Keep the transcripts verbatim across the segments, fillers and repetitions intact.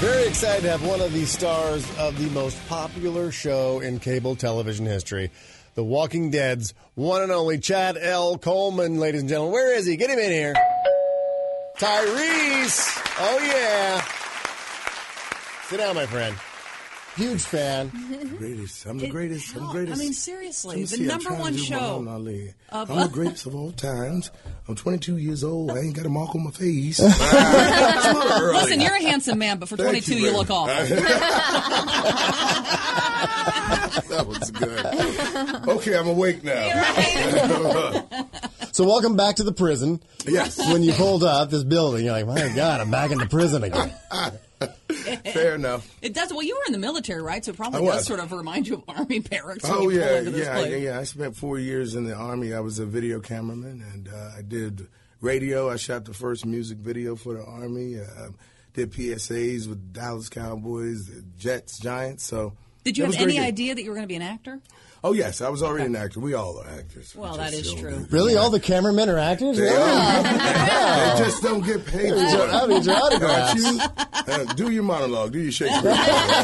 Very excited to have one of the stars of the most popular show in cable television history, The Walking Dead's one and only Chad L. Coleman, ladies and gentlemen. Where is he? Get him in here. Tyrese. Oh, yeah. Sit down, my friend. Huge fan. The greatest. I'm the greatest. I'm the greatest. I mean, seriously, the see, number one show. I'm the Of, greatest of all times. I'm twenty-two years old. I ain't got a mark on my face. Listen, you're a handsome man, but for Thank twenty-two, you, you, you look awful. That was good. Okay, I'm awake now. So welcome back to the prison. Yes. When you pulled up this building, you're like, my God, I'm back in the prison again. Fair enough. It does. Well, you were in the military, right? So it probably I does was. sort of remind you of Army barracks. Oh, when you yeah, pull into this yeah, place. yeah, yeah. I spent four years in the Army. I was a video cameraman, and uh, I did radio. I shot the first music video for the Army. Uh, did P S As with Dallas Cowboys, the Jets, Giants. So Did you it have was a great any gig. idea that you were going to be an actor? Oh, yes, I was already an actor. We all are actors. Well, We that just is don't true. get- Really? All the cameramen are actors? They, Wow. are. They just don't get paid for it. I need your autographs. Don't you? Uh, do your monologue. Do your Shakespeare.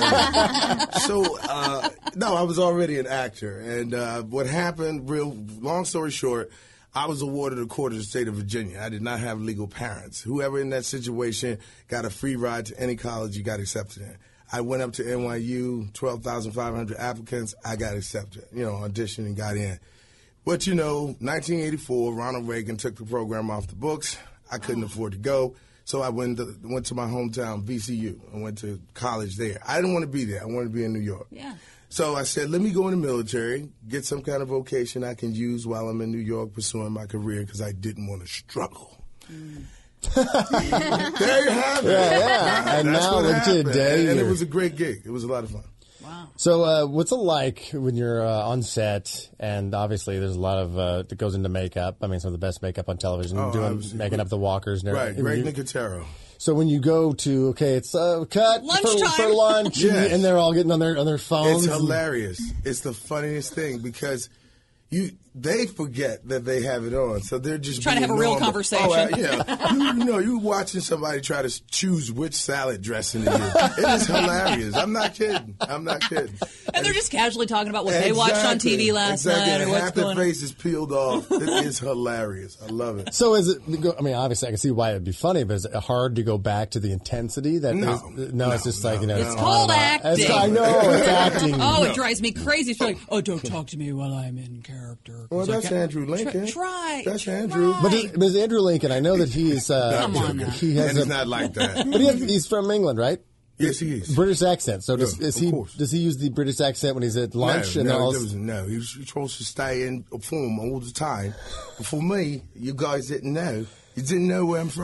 so, uh, no, I was already an actor. And uh, what happened, real long story short, I was awarded a court of the state of Virginia. I did not have legal parents. Whoever in that situation got a free ride to any college you got accepted in. I went up to N Y U, twelve thousand five hundred applicants. I got accepted, you know, auditioned and got in. But, you know, nineteen eighty-four, Ronald Reagan took the program off the books. I couldn't afford to go. So I went to, went to my hometown, V C U, and went to college there. I didn't want to be there. I wanted to be in New York. Yeah. So I said, let me go in the military, get some kind of vocation I can use while I'm in New York pursuing my career because I didn't want to struggle. Mm. There you have it. Yeah, yeah. And That's now what look at you happened. today. And, and it You're- was a great gig. It was a lot of fun. Wow. So uh, what's it like when you're uh, on set, and obviously there's a lot of uh, that goes into makeup. I mean, some of the best makeup on television, Oh, doing obviously. making up the walkers. And Right, everything. Greg You- Nicotero. So when you go to, okay, it's uh, cut for, Lunchtime. for lunch, and, Yes. and they're all getting on their on their phones. It's hilarious. It's the funniest thing because you they forget that they have it on, so they're just Trying to being have a real normal. conversation. Oh, uh, yeah, you, you know, you watching somebody try to choose which salad dressing to use. It is hilarious. I'm not kidding. I'm not kidding. And they're just casually talking about what they watched on T V last exactly. night And or what's half going their on. face is peeled off. It is hilarious. I love it. So is it? I mean, obviously, I can see why it'd be funny, but is it hard to go back to the intensity? That No. is, no, it's No, just like no, you know, no. It's on called and on. acting. It's, I know it's acting. Oh, it drives me crazy. It's like, oh, don't talk to me while I'm in character. Well, It's like, that's Andrew Lincoln. Try. try. That's try. Andrew. But is, but is Andrew Lincoln? I know that he's uh, Come on now. he has and a, it's not like that. but he has, he's from England, right? Yes, he is. British accent. So does Yeah, is of he course. does he use the British accent when he's at lunch? No, and no, then all, he doesn't, no. He was supposed to stay in form all the time. But for me, you guys didn't know. You didn't know where I'm from.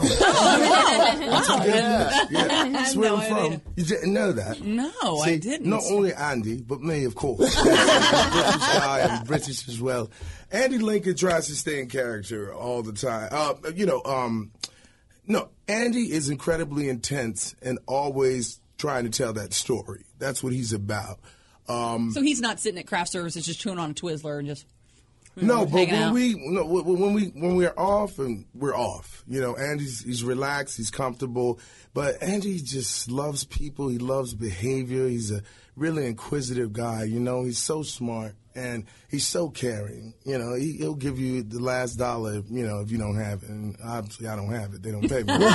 Wow. yeah, yeah. That's where No I'm from. idea. You didn't know that. No, See, I didn't. Not only Andy, but me, of course. Yes, I'm a British guy. I'm British as well. Andy Lincoln tries to stay in character all the time. Uh, you know, um, no, Andy is incredibly intense and always trying to tell that story. That's what he's about. Um, So he's not sitting at craft services just chewing on a Twizzler and just you No, know, but hanging when out. we no, when we when we're off and we're off, you know, Andy's he's relaxed, he's comfortable, but Andy just loves people. He loves behavior. He's a really inquisitive guy. You know, he's so smart and he's so caring. You know, he, he'll give you the last dollar, you know, if you don't have it. And obviously, I don't have it. They don't pay me. Let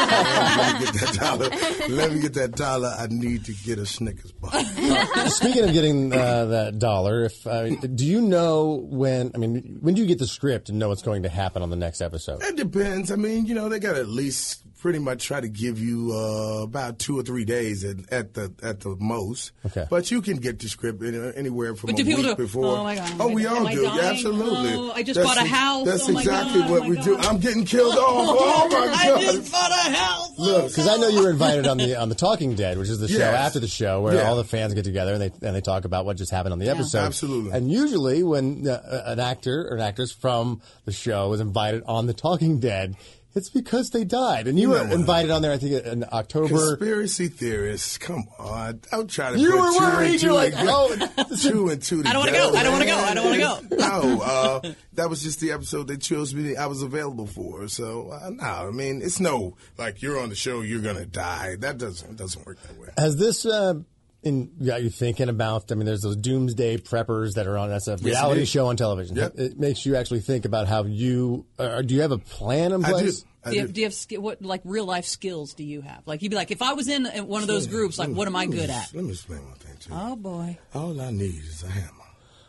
me get that dollar. Let me get that dollar. I need to get a Snickers bar. Speaking of getting uh, that dollar, if uh, do you know when? I mean, when do you get the script and know what's going to happen on the next episode? It depends. I mean, you know, they got to at least pretty much try to give you uh, about two or three days at, at the at the most. Okay. But you can get the script in, anywhere from But a do people week do, before. "Oh, my God, Oh, we am all I do. dying? Absolutely. Oh, I just That's bought a ex- house. That's Oh, my exactly God, what oh, my we do. God. I'm getting killed off. Oh, my I God. just bought a house. Look, Because I know you were invited on the on the Talking Dead, which is the show Yes. after the show, where Yeah. all the fans get together and they and they talk about what just happened on the episode. Absolutely. And usually, when uh, an actor or an actress from the show is invited on the Talking Dead, it's because they died. And you, you were invited on there, I think, in October. Conspiracy theorists, come on. Don't try to you put were two worried. and two You're like, together. oh. Two and two together. I don't want to go. I don't want to go. I don't want to go. No, uh, that was just the episode they chose me. I was available for. So, uh, no, I mean, it's no, like, you're on the show, you're going to die. That doesn't doesn't work that way. Has this... Uh, In, got you thinking about, I mean, there's those doomsday preppers that are on, that's a reality yes, show on television. Yep. It makes you actually think about how you, uh, do you have a plan in place? I do. I Do you, do. have, do you have sk- what like real life skills do you have? Like you'd be like, if I was in one of those groups, like, what am I good at? Let me explain one thing to you. Oh boy! All I need is a hammer.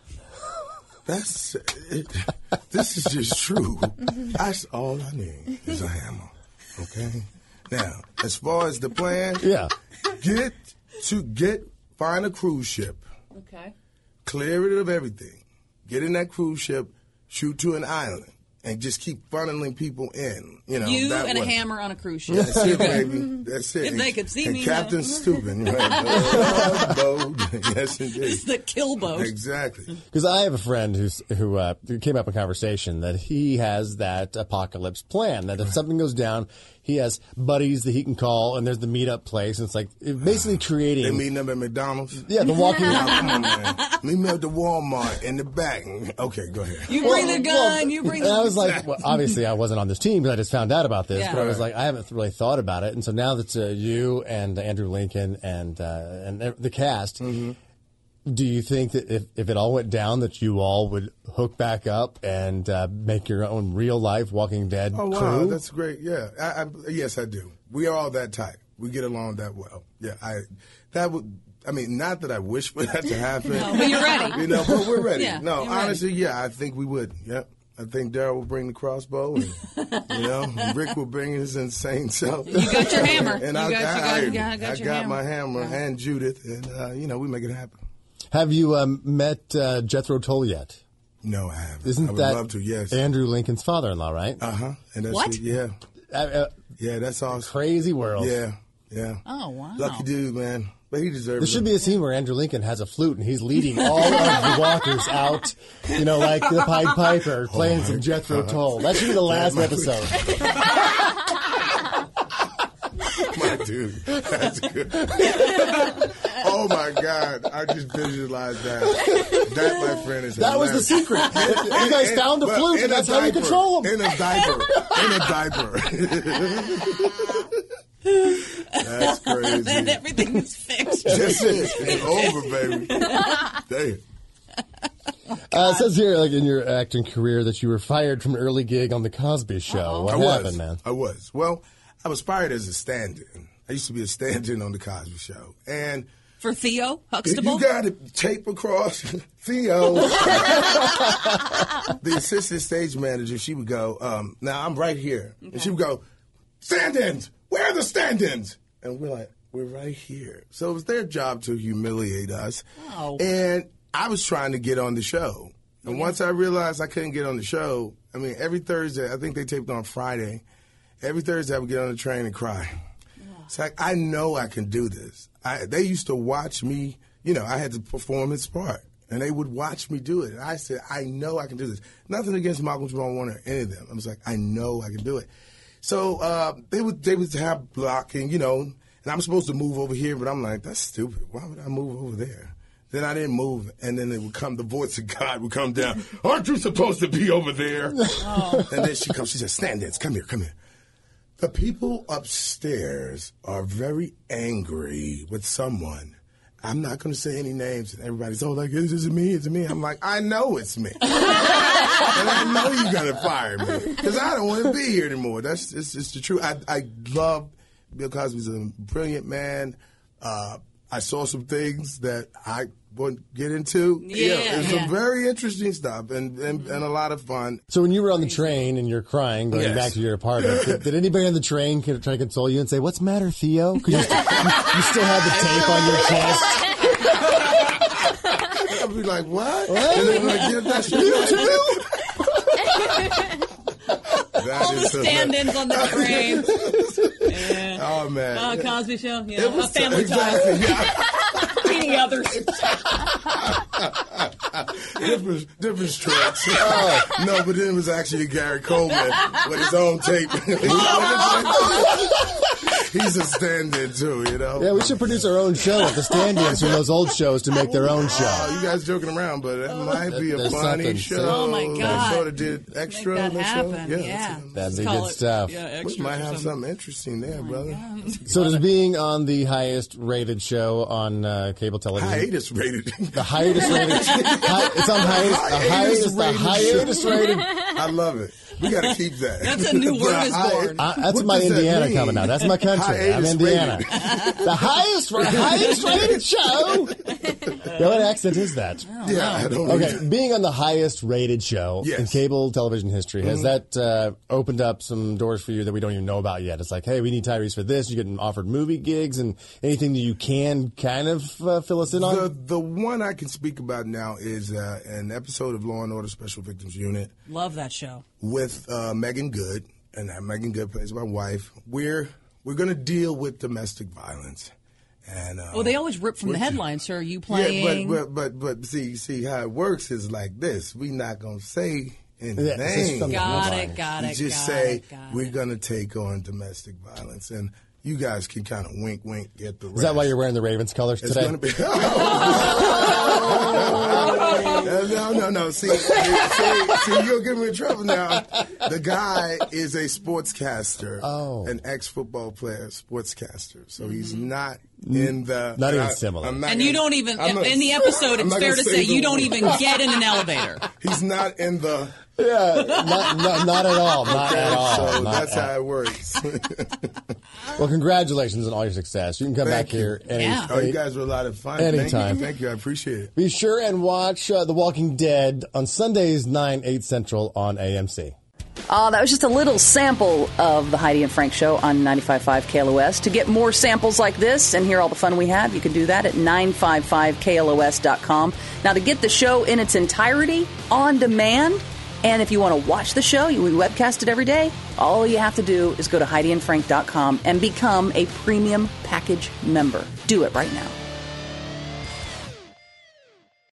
That's it. This is just true. That's all I need is a hammer. Okay. Now, as far as the plan, Yeah. get to get find a cruise ship, Okay. clear it of everything, get in that cruise ship, shoot to an island, and just keep funneling people in. You know, You that and way. a hammer on a cruise ship. That's it, baby. That's it. If they could see and me, Captain though. Steuben. Right? Boat. Yes, indeed. It's the kill boat. Exactly. Because I have a friend who's, who uh, who came up in conversation that he has that apocalypse plan, that if something goes down, he has buddies that he can call, and there's the meetup place. And it's like it basically creating... They meeting up at McDonald's? Yeah, the walking... Oh, come on, man. Meet me at the Walmart in the back. Okay, go ahead. You bring the gun. Well, you bring and the. I was like, well, obviously I wasn't on this team because I just found out about this, Yeah. but I was like, I haven't really thought about it. And so now that uh, you and Andrew Lincoln and uh, and the cast, Mm-hmm. do you think that if, if it all went down that you all would hook back up and uh, make your own real life Walking Dead Oh, wow, crew? that's great. Yeah, I, I, yes, I do. We are all that type. We get along that well. Yeah, I that would. I mean, not that I wish for that to happen. No, but you're ready. You know, but we're ready. Yeah, no, you're ready. honestly, yeah, I think we would. Yep. I think Daryl will bring the crossbow, and you know, Rick will bring his insane self. You got your hammer. and You I, got- you I, got- I, you got- got I your got hammer. my hammer Yeah. and Judith, and uh, you know, we make it happen. Have you um, met uh, Jethro Tull yet? No, I haven't. Isn't I would that love to? Yes. Andrew Lincoln's father-in-law, right? Uh huh. And that's What? it, yeah, Uh, uh, yeah, that's awesome. crazy world. Yeah, yeah. Oh wow! Lucky dude, man. But he deserves There it. should be a scene where Andrew Lincoln has a flute and he's leading all of the walkers out, you know, like the Pied Piper, playing some Jethro Tull. That should be the last episode. My dude, that's good. Oh my God, I just visualized that. That, my friend, is That was the hilarious. secret. You guys found a But flute, in and a that's how you diaper. control them. In a diaper. In a diaper. That's crazy. Then everything is fixed. That's it. It's over, baby. Damn. Uh, it says here, like in your acting career, that you were fired from an early gig on The Cosby Show. Uh-oh. What I was. happened, man? I was. Well, I was fired as a stand-in. I used to be a stand-in on The Cosby Show. And For Theo you Huxtable? got to tape across Theo. The assistant stage manager, she would go, um, now I'm right here. And she would go, stand-ins, where are the stand-ins? And we're like, we're right here. So it was their job to humiliate us. Oh. And I was trying to get on the show. And once I realized I couldn't get on the show, I mean, every Thursday, I think they taped on Friday, every Thursday I would get on the train and cry. It's like, I know I can do this. I, they used to watch me, you know, I had to perform its part. And they would watch me do it. And I said, I know I can do this. Nothing against Malcolm Jamal Warner or any of them. I was like, I know I can do it. So uh, they would they would have blocking, you know, and I'm supposed to move over here, but I'm like, that's stupid. Why would I move over there? Then I didn't move, and then it would come, the voice of God would come down. Aren't you supposed to be over there? Oh. And then she comes, she says, stand in, come here, come here. The people upstairs are very angry with someone. I'm not going to say any names. And everybody's, oh, like, is it me? Is it me? I'm like, I know it's me. And I know you're going to fire me because I don't want to be here anymore. That's it's, it's the truth. I, I love Bill Cosby's a brilliant man. Uh, I saw some things that I wouldn't get into. Yeah, It's yeah. some very interesting stuff and, and, and a lot of fun. So when you were on the train and you're crying, going Yes. back to your apartment, did, did anybody on the train try to console you and say, what's the matter, Theo? Because you, st- you still had the tape on your chest. I'd be like, what? What? And they'd be like, yeah, that's you too? That All the is so- stand-ins on the train. Yeah. Oh, man. Uh, Cosby Show, you know, It was a family exactly, time. yeah. Eating the others. different, different strokes. Oh, no, but then it was actually Gary Coleman with his own tape. He's a stand-in, too, you know? Yeah, we should produce our own show with the stand-ins from those old shows to make their own show. Oh, you guys joking around, but it might be a There's funny something. show. Oh, my God. That sort of did extra Make on that the happen. show. Yeah. That'd be Let's call good it- stuff. Yeah, We extras might or have something. something interesting there, brother. So does being on the highest rated show on uh, cable television? Hiatus rated. The hiatus rated. hi, it's on hiatus. The hiatus, the hiatus rated. I love it. We got to keep that. That's a new The word is hi- born. Uh, that's What my does that Indiana mean? coming out. That's my country. I'm Hiatus Indiana. rated. The highest, highest rated show. Yeah, what accent is that? Yeah, I don't Okay, know. being on the highest rated show Yes. in cable television history, has Mm-hmm. that uh, opened up some doors for you that we don't even know about yet? It's like, hey, we need Tyrese for this. You're getting offered movie gigs and anything that you can kind of uh, fill us in on? The the one I can speak about now is uh, an episode of Law and Order Special Victims Unit Love that show. with uh, Megan Good, and uh, Megan Good plays my wife. We're we're going to deal with domestic violence, and uh, Oh, they always rip from the headlines, sir. Are you playing? Yeah, but but but but see see how it works is like this. We're not going to say anything. Yeah, it's just from the got headline. it, got We it, just got say it, got we're it. going to take on domestic violence, and you guys can kind of wink, wink, get the rest. Is that why you're wearing the Ravens colors It's today? going to be. no, no, no. See, see, see, you'll get me in trouble now. The guy is a sportscaster, Oh. an ex-football player, sportscaster. So he's not in the. Not even I- similar. I'm not And gonna- you don't even, I'm not- in the episode, I'm it's not fair gonna to say the you don't word. even get in an elevator. He's not in the. Yeah, not, not, not at all. Not at all. So Not that's at- how it works. Well, congratulations on all your success. You can come Thank back you. here any, Yeah. Oh, you guys were a lot of fun. Anytime. Thank you. Thank you. I appreciate it. Be sure and watch uh, The Walking Dead on Sundays, nine, eight Central on A M C. Uh, that was just a little sample of the Heidi and Frank Show on ninety-five point five K L O S. To get more samples like this and hear all the fun we have, you can do that at nine five five K L O S dot com. Now, to get the show in its entirety on demand, and if you want to watch the show, we webcast it every day, all you have to do is go to Heidi and Frank dot com and become a premium package member. Do it right now.